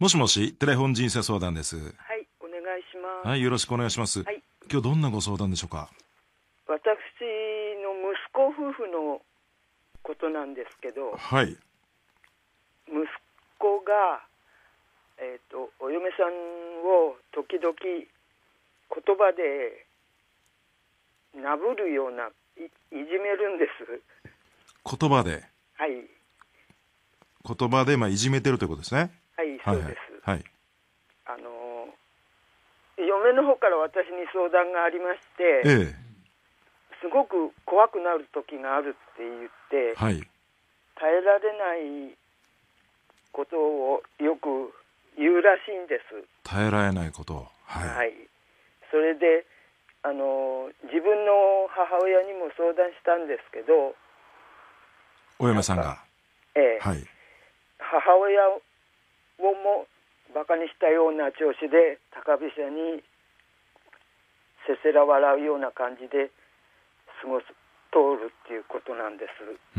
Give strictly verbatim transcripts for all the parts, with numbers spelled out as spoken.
もしもし、テレフォン人生相談です。 はい、お願いします。 はい、よろしくお願いします。 はい、 今日どんなご相談でしょうか。 私の息子夫婦のことなんですけど、 はい。 息子が、えーと、お嫁さんを時々言葉でなぶるようない、いじめるんです。 言葉で。 はい。 言葉で、まあ、いじめてるということですね。 はい、 はい、 そうです。 はい。 あの嫁の方から私に相談がありまして、 ええ。 すごく怖くなる時があるって言って、 はい。 耐えられないことをよく言うらしいんです。 耐えられないこと。はい。 はい、それであの自分の母親にも相談したんですけど、 お嫁さんが。 ええ、 はい。 母親をもバカにしたような調子で高飛車にせせら笑うような感じで過ごす通るっていうことなんです。 うん。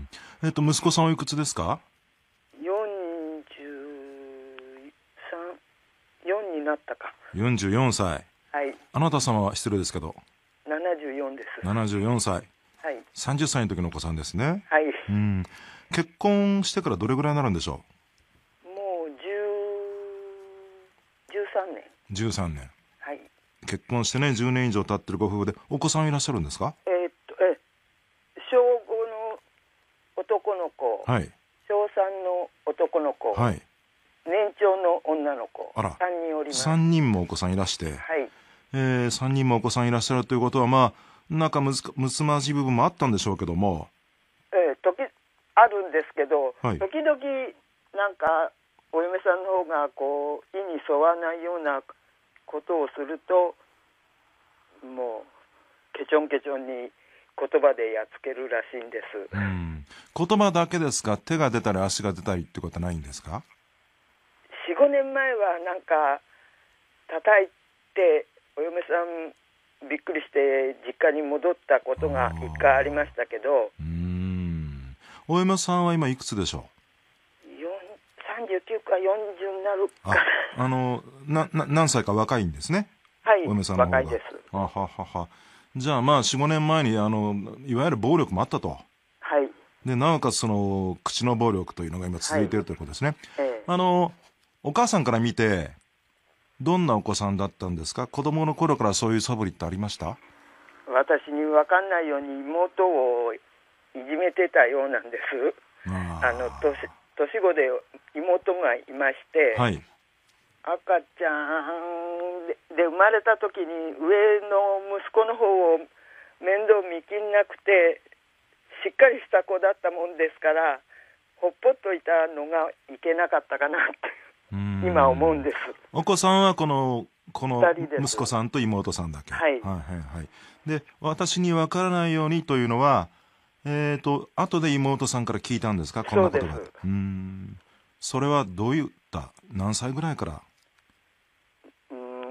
えっと息子さんおいくつですか。 よんじゅうさん、よんになったか。 よんじゅうよんさい。 はい。 あなた様は失礼ですけどななじゅうよんです。 ななじゅうよんさい。 はい。 さんじゅっさいの時のお子さんですね。 はい。 うん。結婚してからどれぐらいになるんでしょもうじゅう、じゅうさんねん。 う。じゅうさんねん。 はい。 結婚してねじゅうねん以上経ってるご夫婦でお子さんいらっしゃるんですか。 えーっとえ小ごの男の子、 はい。 小さんの男の子、 はい。 年長の女の子、 あらさんにんおります。 さんにんもお子さんいらして、 はい。 えー、さんにんもお子さんいらっしゃるということは、まあなんかむずむつまじい部分もあったんでしょうけども、 えー、時あるんですけど、 はい、 時々なんかお嫁さんの方がこう意に沿わないようなことをすると、もうケチョンケチョンに言葉でやっつけるらしいんです。 うん。言葉だけですか。手が出たり足が出たりってことはないんですか。 よん、ごねんまえはなんか叩いてお嫁さんびっくりして実家に戻ったことがいっかいありましたけど、 うーん。お嫁さんは今いくつでしょさんじゅうきゅうかよんじゅうになるう。 かあ、あのなな何歳か若いんですね。 はい、 お嫁さんの方が。 若いです。 あははは。じゃあまあよん、ごねんまえにあのいわゆる暴力もあったと。 はい。 でなおかつその口の暴力というのが今続いているということですね。 はい、ええ、 あのお母さんから見てどんなお子さんだったんですか。子供の頃からそういう素振りってありました。 私に分かんないように妹をいじめてたようなんです。 ああの年年子で妹がいまして、 はい。 赤ちゃんでで生まれた時に上の息子の方を面倒見きんなくてしっかりした子だったもんですから、ほっぽっといたのがいけなかったかなって今思うんです。 お子さんはこのこのふたりです。 息子さんと妹さんだけ。 はい、 はいはいはい。で私に分からないようにというのは、えーと後で妹さんから聞いたんですか。こんなことが。 そうです。 うーん。それはどういった何歳ぐらいから。 うん、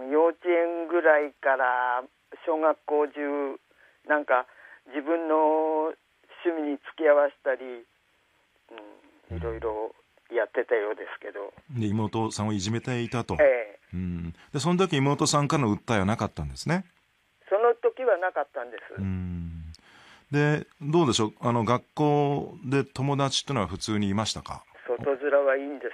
幼稚園ぐらいから小学校中なんか自分の趣味に付き合わせたり、うん、いろいろやってたようですけど、 で妹さんをいじめていたと、 ええ、 うん、でその時妹さんからの訴えはなかったんですね。 その時はなかったんです。 うん。でどうでしょう。あの学校で友達ってのは普通にいましたか。 外面はいいんです。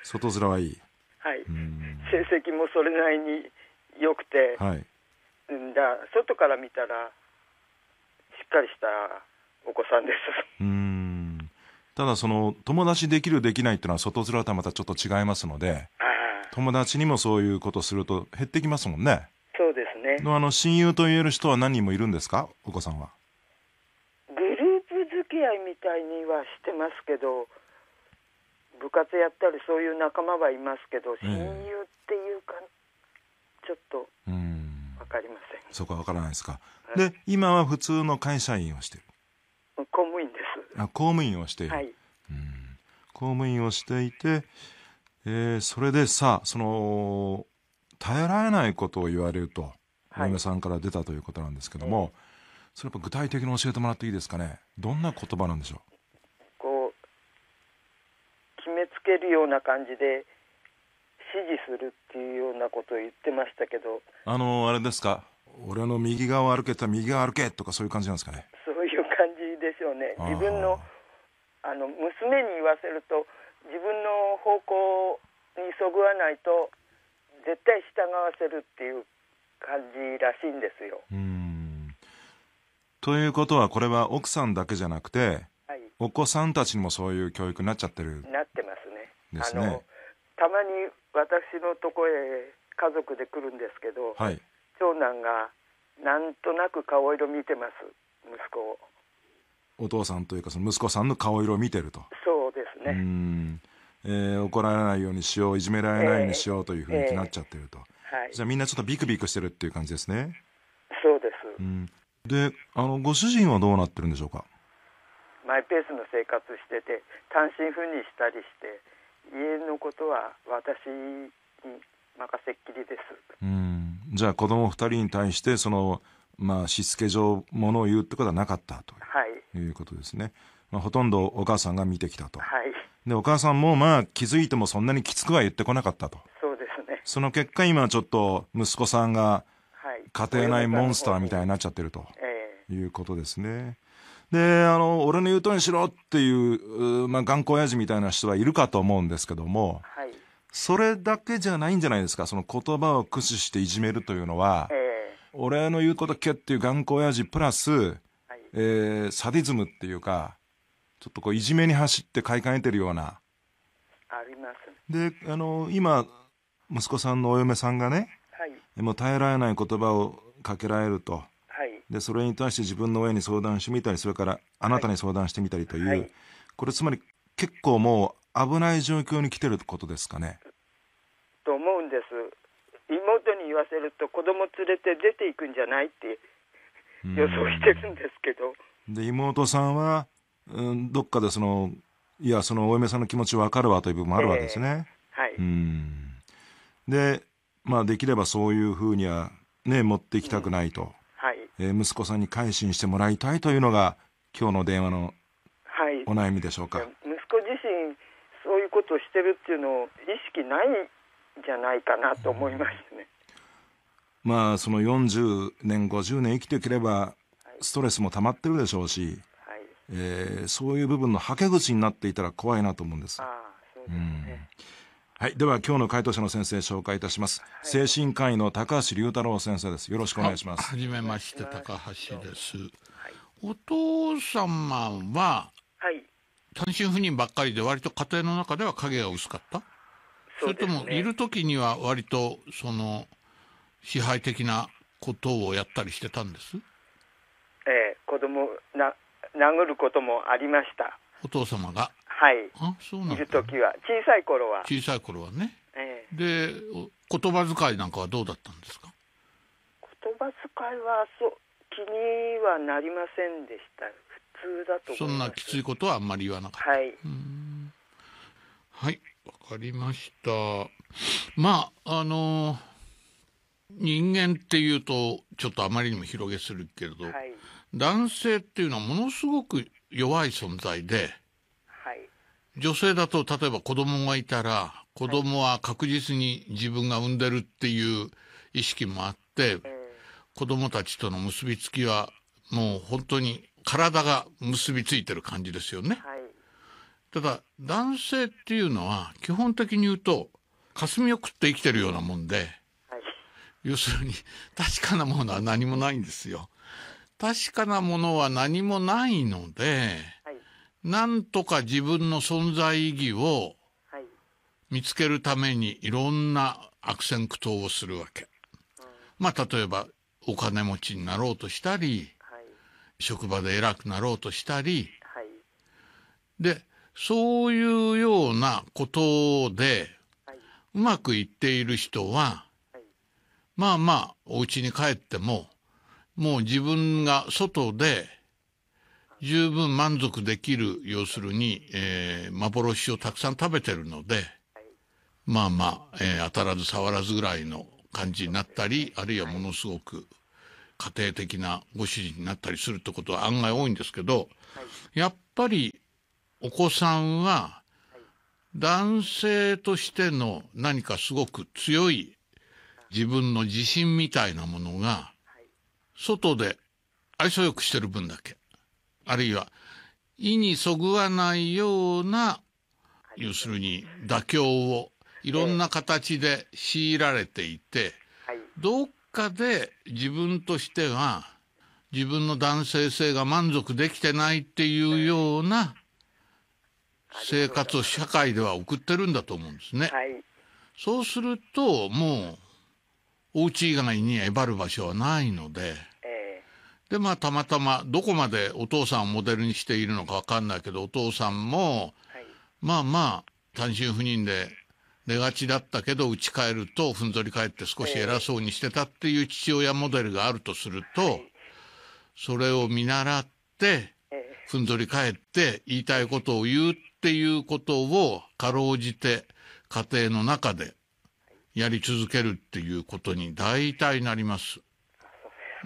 外面はいい。 はい、 うん。 成績もそれなりに良くて、 はい。 うんだ外から見たらしっかりしたお子さんです。 うーん。ただその友達できるできないっていうのは外面とはまたちょっと違いますので、 ああ、 友達にもそういうことすると減ってきますもんね。 そうですね。 あの親友と言える人は何人もいるんですか。お子さんは。 グループ付き合いみたいにはしてますけど、部活やったりそういう仲間はいますけど、親友っていうかちょっとうーん。 分かりません。 そこは分からないですか。 はい、 で今は普通の会社員をしている。 公務員です。 あ、公務員をしている。 はい、 うん。公務員をしていて、えー、それでさその耐えられないことを言われると、お嫁さんから出たということなんですけども、えー、それやっぱ具体的に教えてもらっていいですかね。どんな言葉なんでしょう。 こう決めつけるような感じで指示するっていうようなことを言ってましたけど、 あのあれですか、俺の右側を歩けたら右側歩けとかそういう感じなんですかね。 そういう感じでしょうね。自分のあの娘に言わせると、自分の方向にそぐわないと絶対従わせるっていう感じらしいんですよ。 うーんということは、これは奥さんだけじゃなくて、はい、お子さんたちにもそういう教育になっちゃってる。 なってますね。 ですね。 あのたまに私のとこへ家族で来るんですけど、はい、長男がなんとなく顔色見てます、息子を。 お父さんというかその息子さんの顔色を見てると。 そうですね。 うーん、えー、怒られないようにしよう、いじめられないようにしようという雰囲気になっちゃってると、えーえーはい、じゃあみんなちょっとビクビクしてるっていう感じですね。 そうです。 うん、で、あのご主人はどうなってるんでしょうか。 マイペースの生活してて、単身赴任したりして家のことは私に任せっきりです。 うん、じゃあ子供ふたりに対してその、まあ、しつけ上ものを言うってことはなかったということですね。はい、まあ、ほとんどお母さんが見てきたと。はい、でお母さんもまあ気づいてもそんなにきつくは言ってこなかったと。 そうですね。 その結果今ちょっと息子さんが家庭内モンスターみたいになっちゃってるということですね。で、あの俺の言う通りにしろっていう、まあ、頑固親父みたいな人はいるかと思うんですけども、はい、それだけじゃないんじゃないですか。その言葉を駆使していじめるというのは、えー、俺の言うこと聞けっていう頑固親父プラス、はい、えー、サディズムっていうか、ちょっとこういじめに走って快感得てるようなあります。 で、あの今息子さんのお嫁さんがね、はい、もう耐えられない言葉をかけられると、はい、でそれに対して自分の親に相談してみたり、それからあなたに相談してみたりという、はい、これつまり結構もう危ない状況に来てるってことですかね。 と思うんです。妹に言わせると子供連れて出ていくんじゃないって予想してるんですけど、 で妹さんは、うん、どっかでそのいやそのお嫁さんの気持ち分かるわという部分もあるわけですね。えー、はい、うんで、まあ、できればそういうふうにはね持っていきたくないと、うん、はい、えー、息子さんに改心してもらいたいというのが今日の電話のお悩みでしょうか。はい、 息子自身そういうことをしてるっていうのを意識ないんじゃないかなと思いましてね。 うん、まあそのよんじゅうねんごじゅうねん生きていければストレスも溜まってるでしょうし、はい、えー、そういう部分のはけ口になっていたら怖いなと思うんです。ああ、そうですね。うん、はい、では今日の回答者の先生紹介いたします。はい、精神科医の高橋龍太郎先生です。よろしくお願いします。 はじめまして、高橋です。はい、お父様は、はい、単身赴任ばっかりで割と家庭の中では影が薄かった？それともいる時には割とその支配的なことをやったりしてたんです？ ええ、子供な殴ることもありました。 お父様が？ はい。 あ、そうなんだ。 いる時は、小さい頃は。 小さい頃はね。ええ、で、言葉遣いなんかはどうだったんですか？ 言葉遣いはそ気にはなりませんでした。普通だと思います。 そんなきついことはあんまり言わなかった。 はい。 うーん、はい、わかりました。まああの人間っていうとちょっとあまりにも広げするけれど、はい、男性っていうのはものすごく弱い存在で、はい、女性だと例えば子供がいたら子供は確実に自分が産んでるっていう意識もあって、はい、子供たちとの結びつきはもう本当に体が結びついてる感じですよね。はい、ただ男性っていうのは基本的に言うと霞を食って生きてるようなもんで、はい、要するに確かなものは何もないんですよ。確かなものは何もないので、はい、なんとか自分の存在意義を見つけるためにいろんな悪戦苦闘をするわけ。うん、まあ例えばお金持ちになろうとしたり、はい、職場で偉くなろうとしたり、はい、でそういうようなことで、はい、うまくいっている人は、はい、まあまあお家に帰ってももう自分が外で十分満足できる、要するに、えー、幻をたくさん食べてるので、はい、まあまあ、えー、当たらず触らずぐらいの感じになったり、あるいはものすごく家庭的なご主人になったりするってことは案外多いんですけど、はい、やっぱりお子さんは男性としての何かすごく強い自分の自信みたいなものが、外で愛想よくしてる分だけ、あるいは意にそぐわないような、要するに妥協をいろんな形で強いられていて、どっかで自分としては自分の男性性が満足できてないっていうような生活を社会では送ってるんだと思うんですね。そうするともうお家以外にえばる場所はないので、でまあたまたまどこまでお父さんをモデルにしているのか分かんないけど、お父さんも、まあまあ単身赴任で出がちだったけど家帰るとふんぞり返って少し偉そうにしてたっていう父親モデルがあるとすると、それを見習ってふんぞり返って言いたいことを言うっていうことをかろうじて家庭の中でやり続けるっていうことに大体なります。うん、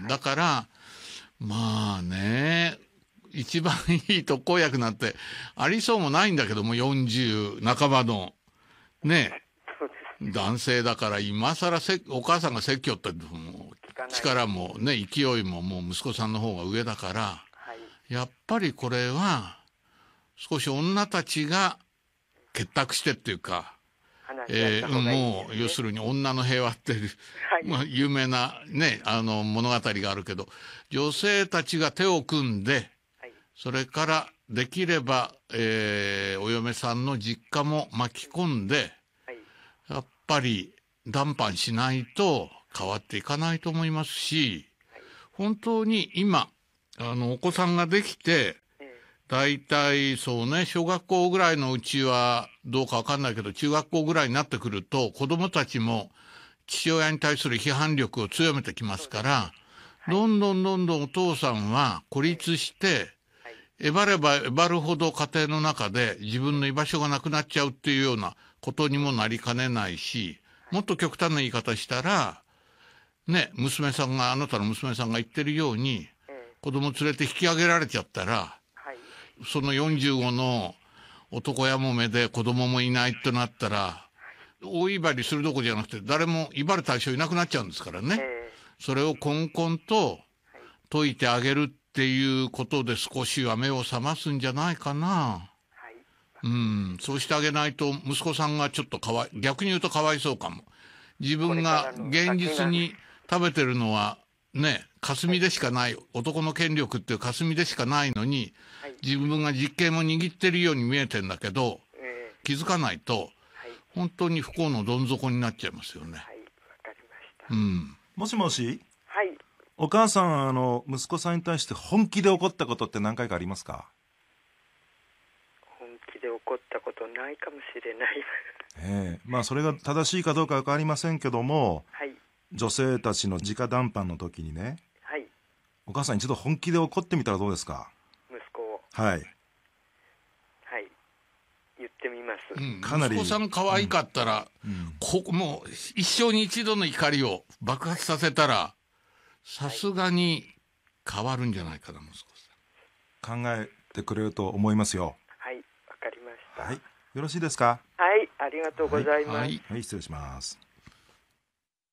だからまあね、一番いい特効薬なんてありそうもないんだけども、よんじゅう半ばのね男性だから今更せお母さんが説教ってもう力もね勢いももう息子さんの方が上だから、やっぱりこれは少し女たちが結託してっていうか、えー、もう要するに女の平和っていう、まあ、有名なねあの物語があるけど、女性たちが手を組んで、それからできれば、えー、お嫁さんの実家も巻き込んで、やっぱり談判しないと変わっていかないと思いますし、本当に今あのお子さんができて、だいたいそうね小学校ぐらいのうちはどうかわかんないけど、中学校ぐらいになってくると子どもたちも父親に対する批判力を強めてきますから、どんどんどんどんお父さんは孤立してえばればえばるほど家庭の中で自分の居場所がなくなっちゃうっていうようなことにもなりかねないし、もっと極端な言い方したらね、娘さんがあなたの娘さんが言ってるように、子供連れて引き上げられちゃったら、そのよんじゅうごの男やもめで子供もいないってなったら、大威張りするどころじゃなくて誰も威張る対象いなくなっちゃうんですからね。それをこんこんと解いてあげるっていうことで少しは目を覚ますんじゃないかな。うん、そうしてあげないと息子さんがちょっとかわい逆に言うとかわいそうかも。自分が現実に食べてるのはね霞でしかない、男の権力っていう霞でしかないのに、自分が実権も握ってるように見えてんだけど、気づかないと本当に不幸のどん底になっちゃいますよね。うん、 もしもし、 はい、 お母さんあの息子さんに対して本気で怒ったことって何回かありますか？ 本気で怒ったことないかもしれないええ、まあそれが正しいかどうか分かりませんけども、 はい、 女性たちの直談判の時にね、 はい、 お母さん一度本気で怒ってみたらどうですか？ 息子を、 はい、 はい、言ってみます、 うん、 かなり息子さん可愛かったら、 うん、 こもう一生に一度の怒りを爆発させたらさすがに変わるんじゃないかな、息子さん考えてくれると思いますよ。 はい、わかりました。 はい、よろしいですか？ はい、ありがとうございます。 はい、 はい、失礼します。